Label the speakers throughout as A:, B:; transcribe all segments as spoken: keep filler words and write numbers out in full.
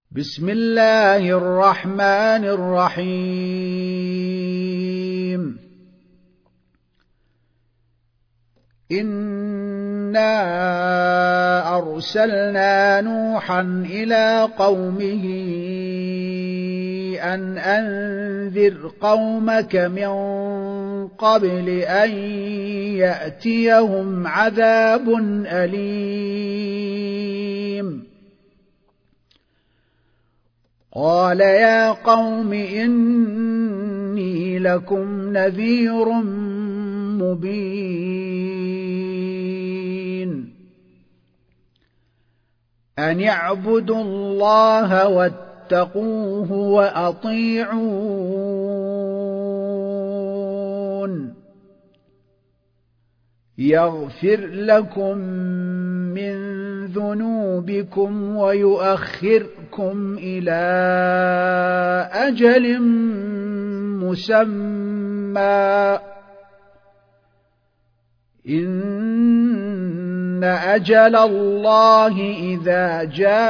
A: بسم الله الرحمن الرحيم. إنا أرسلنا نوحا إلى قومه أن أنذر قومك من قبل أن يأتيهم عذاب أليم. قال يا قوم إني لكم نذير مبين أن اعبدوا الله واتقوه وأطيعون يغفر لكم من ذنوبكم ويؤخركم إلى أجل مسمى إن أجل الله إذا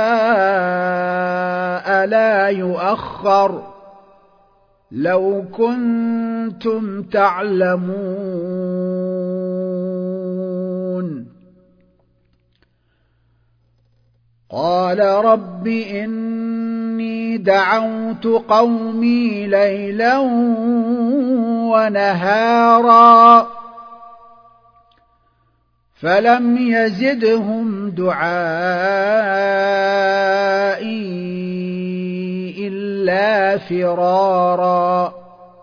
A: جاء لا يؤخر لو كنتم تعلمون. قال رب إني دعوت قومي ليلا ونهارا فلم يزدهم دعائي إلا فرارا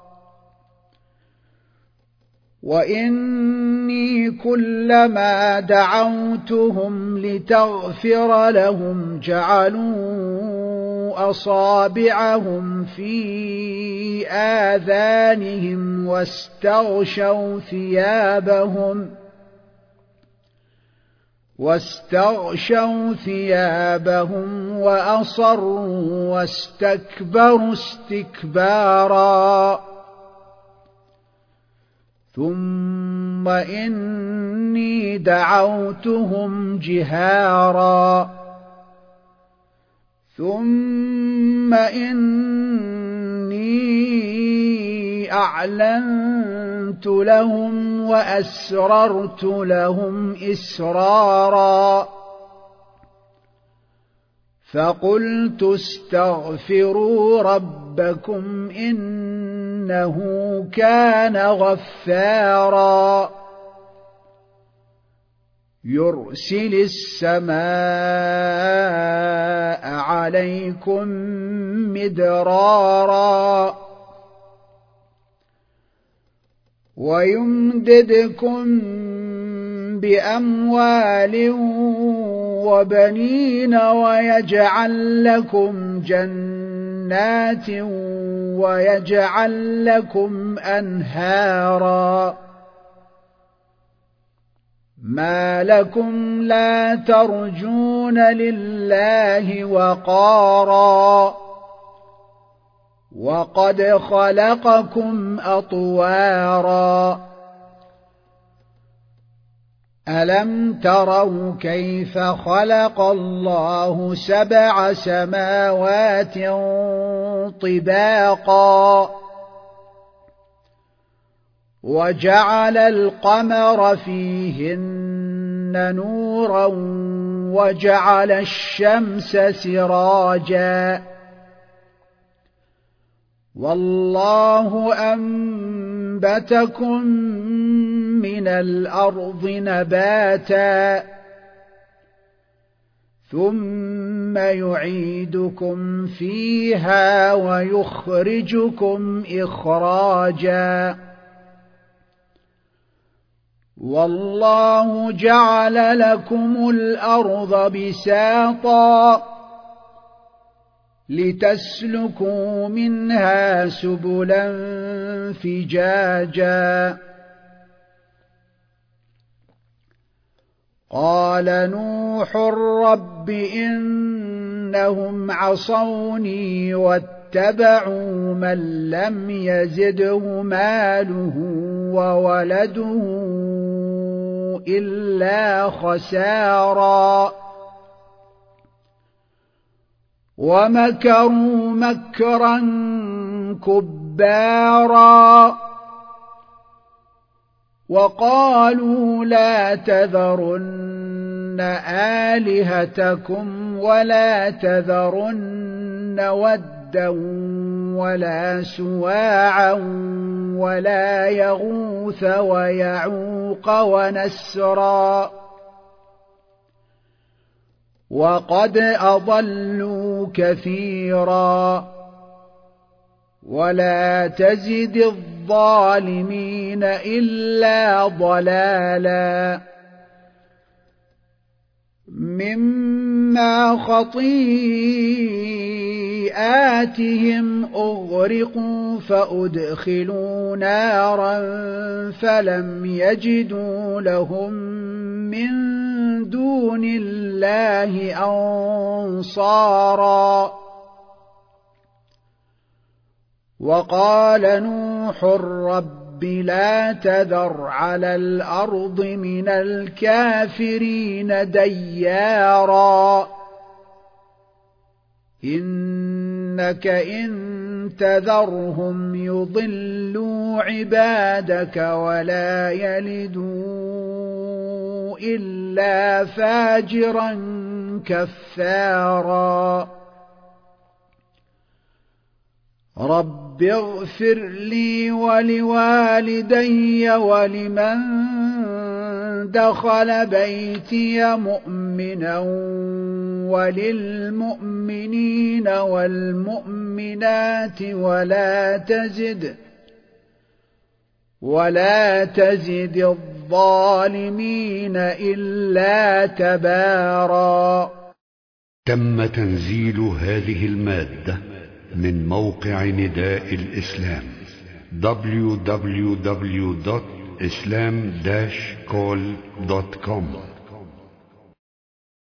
A: وإني كلما دعوتهم لتغفر لهم جعلوا أصابعهم في آذانهم واستغشوا ثيابهم واستغشوا ثيابهم وأصروا واستكبروا استكبارا ثم إني دعوتهم جهارا ثم إني أعلنت لهم وأسررت لهم إسرارا فقلت استغفروا ربكم إنه كان غفارا يرسل السماء عليكم مدرارا ويمددكم بأموال وبنين ويجعل لكم جنات ويجعل لكم أنهارا ما لكم لا ترجون لله وقارا وقد خلقكم أطوارا ألم تروا كيف خلق الله سبع سماوات طباقا وجعل القمر فيهن نورا وجعل الشمس سراجا والله أنبتكم من الأرض نباتا ثم يعيدكم فيها ويخرجكم إخراجا والله جعل لكم الأرض بساطا لتسلكوا منها سبلا فجاجا قال نوح رب إنهم عصوني واتبعوا من لم يزده ماله وولده إلا خسارا ومكروا مكرا كبارا وقالوا لا تذرن آلهتكم ولا تذرن ودا ولا سواعا ولا يغوث ويعوق ونسرا وقد أضلوا كثيرا ولا تزد الظالمين إلا ضلالا مما خطيئاتهم أغرقوا فأدخلوا نارا فلم يجدوا لهم من دون الله أنصارا وقال نوح رب لا تذر على الأرض من الكافرين ديارا إنك إن تذرهم يضلوا عبادك ولا يلدوا إلا فاجرا كفارا رب اغفر لي ولوالدي ولمن دخل بيتي مؤمنا وللمؤمنين والمؤمنات ولا تزد ولا تزد الظالمين إلا تبارا.
B: تم تنزيل هذه المادة من موقع نداء الإسلام دبليو دبليو دبليو دوت إسلام داش كول دوت كوم.